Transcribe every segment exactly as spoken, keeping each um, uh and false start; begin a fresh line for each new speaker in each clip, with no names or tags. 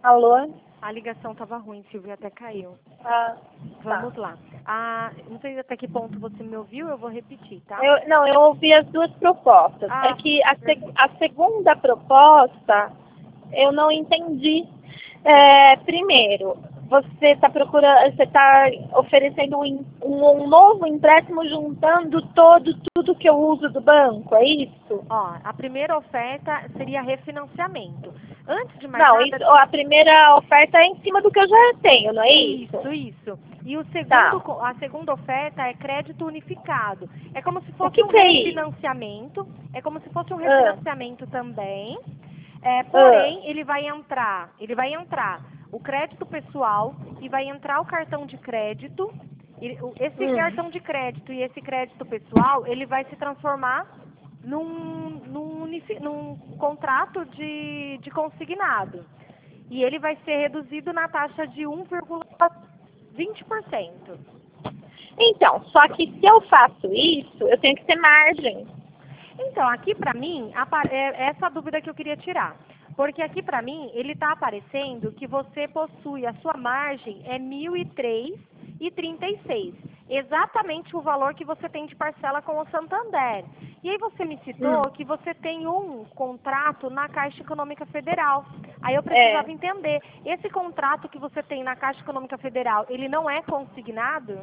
Alô?
A ligação estava ruim, Silvia, até caiu.
Ah,
Vamos
tá.
lá. Ah, não sei até que ponto você me ouviu, eu vou repetir, tá?
Eu, não, eu ouvi as duas propostas.
Ah,
É que a, seg- a segunda proposta eu não entendi. É, primeiro, você está procurando, você está oferecendo um, em- um, um novo empréstimo juntando todo tudo que eu uso do banco, é isso?
Ó, a primeira oferta seria refinanciamento. Antes de mais
Não,
nada,
isso, a primeira oferta é em cima do que eu já tenho, não é isso?
isso, isso. E o segundo,
Tá.
co- a segunda oferta é crédito unificado. É como se
O
fosse
que
um
que é isso?
refinanciamento, é como se fosse um
Ah,
refinanciamento também. É,
ah,
porém, ele vai entrar, ele vai entrar o crédito pessoal e vai entrar o cartão de crédito. E o- Esse
hum.
cartão de crédito e esse crédito pessoal, ele vai se transformar num, num, unifi- num contrato de, de consignado. E ele vai ser reduzido na taxa de um vírgula vinte por cento.
Então, só que se eu faço isso, eu tenho que ter margem.
Então, aqui para mim, apa- é essa a dúvida que eu queria tirar. Porque aqui para mim, ele está aparecendo que você possui, a sua margem é mil e três reais e trinta e seis. Exatamente o valor que você tem de parcela com o Santander. E aí você me citou
Hum.
que você tem um contrato na Caixa Econômica Federal. Aí eu
É,
precisava entender, esse contrato que você tem na Caixa Econômica Federal, ele não é consignado?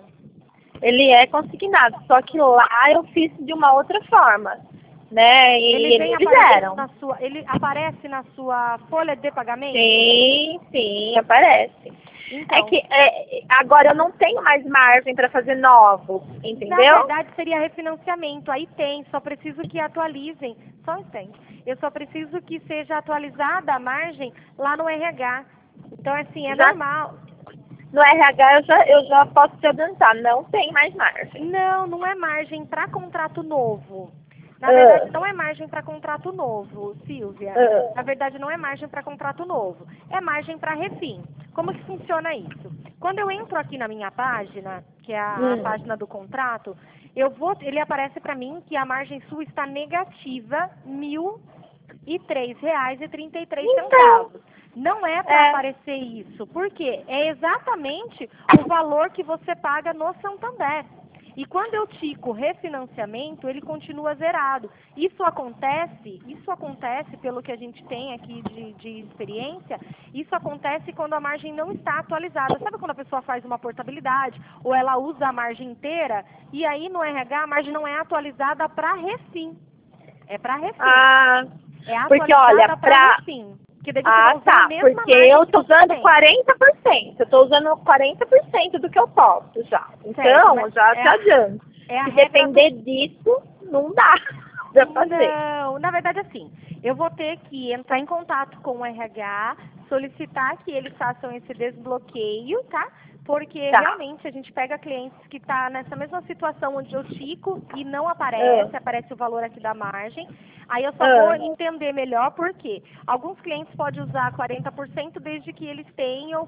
ele é consignado, só que lá eu fiz de uma outra forma, né?
Ele
E
vem
eles
aparecendo
fizeram.
na sua, ele aparece na sua folha de pagamento?
Sim, sim, aparece. É
Então,
que é, agora eu não tenho mais margem para fazer novos,
na
entendeu?
verdade seria refinanciamento, aí tem, só preciso que atualizem, só um instante, eu só preciso que seja atualizada a margem lá no R H. Então, assim, é
Já
normal.
no R H eu já, eu já posso te adiantar, não tem mais margem.
Não, não é margem para contrato novo. Na
Ah,
verdade, não é margem para contrato novo, Silvia. Na
ah,
verdade, não é margem para contrato novo. É margem para refim. Como que funciona isso? Quando eu entro aqui na minha página, que é a, a
hum,
página do contrato, eu vou, ele aparece para mim que a margem sua está negativa mil e três reais e trinta e três
então,
centavos. Não é para
é.
aparecer isso, porque é exatamente o valor que você paga no Santander. E quando eu tico refinanciamento, ele continua zerado. Isso acontece, isso acontece pelo que a gente tem aqui de, de experiência, isso acontece quando a margem não está atualizada. Sabe quando a pessoa faz uma portabilidade ou ela usa a margem inteira e aí no R H a margem não é atualizada para refim. É para refim.
Ah,
É
porque olha,
atualizada para
pra.
refim. Porque daí você vai
Ah,
usar a
tá.
mesma
Porque
margem
eu
que
tô
você
usando
tem.
quarenta por cento. Eu tô usando quarenta por cento do que eu posso já.
Certo,
Então,
mas
eu já
é
te
a,
adianto.
é a
Se
regra do.
depender disso, não dá pra fazer.
Não, na verdade assim, eu vou ter que entrar em contato com o R H, solicitar que eles façam esse desbloqueio, tá? Porque
Tá.
realmente a gente pega clientes que tá nessa mesma situação onde eu tico e não
Ah,
aparece, aparece o valor aqui da margem. Aí eu só vou
ah,
entender melhor por quê. Alguns clientes podem usar quarenta por cento desde que eles tenham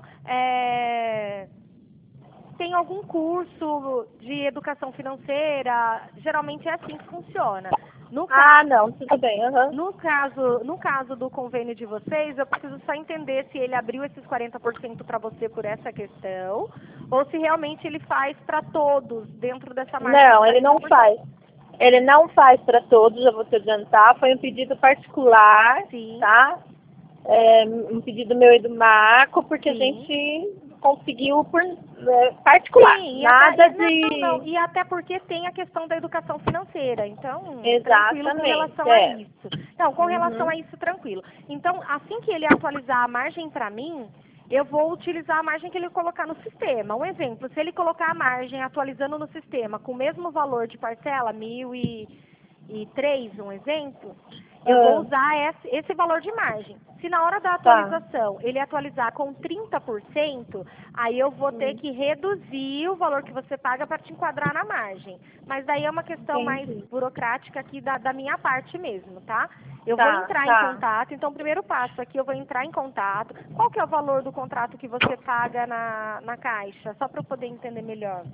é, tem algum curso de educação financeira, geralmente é assim que funciona. No
ah,
caso,
não, tudo bem. Aham.
no caso, no caso do convênio de vocês, eu preciso só entender se ele abriu esses quarenta por cento para você por essa questão, ou se realmente ele faz para todos dentro dessa margem de
Não, ele
quarenta
não
por cento.
faz. Ele não faz para todos, já vou te adiantar. Foi um pedido particular,
Sim,
tá? É, um pedido meu e do Marco, porque a
sim.
gente conseguiu por é, particular.
Sim, e até,
Nada
e- não, não,
de.
e até porque tem a questão da educação financeira, então, tranquilo com
Exatamente,
relação a
é.
isso. Não, com relação a
Uhum.
isso, tranquilo. Então, assim que ele atualizar a margem para mim, eu vou utilizar a margem que ele colocar no sistema. Um exemplo, se ele colocar a margem atualizando no sistema com o mesmo valor de parcela, mil e três, um exemplo, eu vou
Ah,
usar esse, esse valor de margem. Se na hora da
tá.
atualização ele atualizar com trinta por cento, aí eu vou ter
Hum,
que reduzir o valor que você paga para te enquadrar na margem. Mas daí é uma questão mais
entendi.
burocrática aqui da, da minha parte mesmo, tá? Eu vou
Tá,
entrar em
tá.
contato, então o primeiro passo aqui eu vou entrar em contato. Qual que é o valor do contrato que você paga na, na caixa? Só para eu poder entender melhor.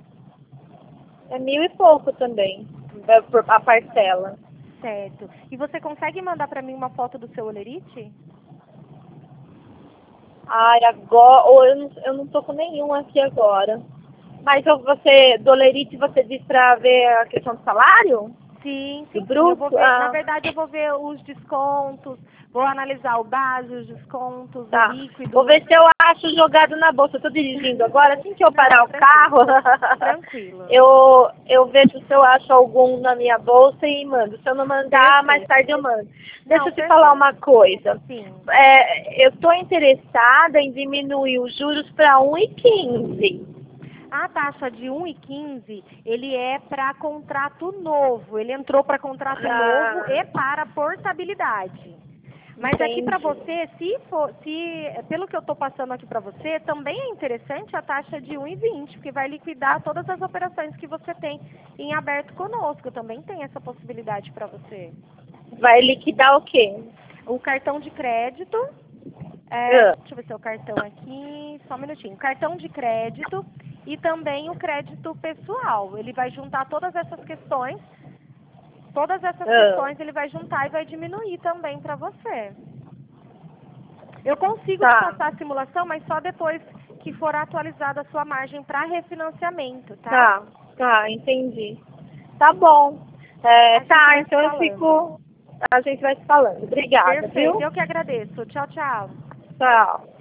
É mil e pouco também, é, por- a parcela.
Certo. E você consegue mandar para mim uma foto do seu olerite?
Ai, agora, ou eu não, eu não tô com nenhum aqui agora. Mas eu, você, Dolerite, você disse pra ver a questão do salário?
Sim,
Do
sim, sim. Eu vou
bruto?
ver, na
Ah,
verdade, eu vou ver os descontos, vou analisar o base, os descontos, o
tá.
líquido.
Vou ver se eu acho jogado na bolsa. Eu tô dirigindo agora, assim que eu parar
Não,
o carro,
tranquilo.
eu, eu vejo se eu acho algum na minha bolsa e mando. Se eu não mandar, mais
Perfeito.
tarde eu mando. Deixa
Não,
eu te falar uma
perfeito.
coisa.
Sim.
É, eu tô interessada em diminuir os juros para um e quinze.
A taxa de um e quinze, ele é para contrato novo. Ele entrou para contrato novo
Ah,
e para portabilidade. Mas aqui para
entendi.
você, se for, se pelo que eu estou passando aqui para você, também é interessante a taxa de um e vinte, porque vai liquidar todas as operações que você tem em aberto conosco. Também tem essa possibilidade para você.
Vai liquidar o quê?
O cartão de crédito, é,
Ah,
deixa eu ver seu cartão aqui, só um minutinho. Cartão de crédito e também o crédito pessoal. Ele vai juntar todas essas questões, todas essas
ah,
questões ele vai juntar e vai diminuir também para você. Eu consigo te
tá,
passar a simulação, mas só depois que for atualizada a sua margem para refinanciamento, tá?
tá, tá, entendi. Tá bom. É,
A gente
tá,
vai se
então eu
falando.
fico. A gente vai se falando. Obrigada,
Perfeito,
viu?
eu que agradeço. Tchau, tchau.
Tchau.